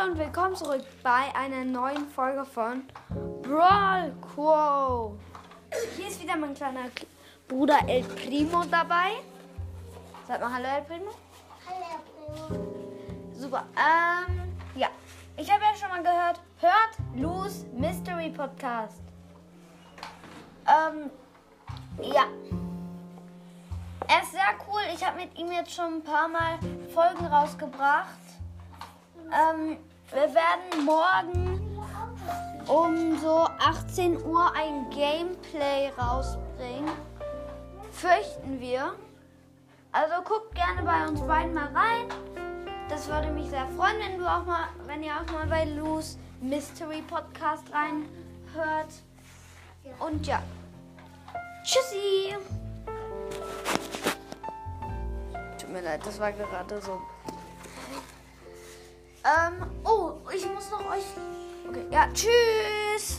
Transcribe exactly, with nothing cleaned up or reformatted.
und willkommen zurück bei einer neuen Folge von Brawl Quo. Hier ist wieder mein kleiner Bruder El Primo dabei. Sag mal Hallo El Primo. Hallo Primo. Super. Ähm, ja. Ich habe ja schon mal gehört, hört Lu's Mystery Podcast. Ähm, ja. Er ist sehr cool. Ich habe mit ihm jetzt schon ein paar Mal Folgen rausgebracht. Ähm, wir werden morgen um so achtzehn Uhr ein Gameplay rausbringen. Fürchten wir. Also guckt gerne bei uns beiden mal rein. Das würde mich sehr freuen, wenn du auch mal, wenn ihr auch mal bei Lu's Mystery Podcast reinhört. Und ja. Tschüssi. Tut mir leid, das war gerade so. Ähm, oh, ich muss noch euch... Okay, ja, tschüss.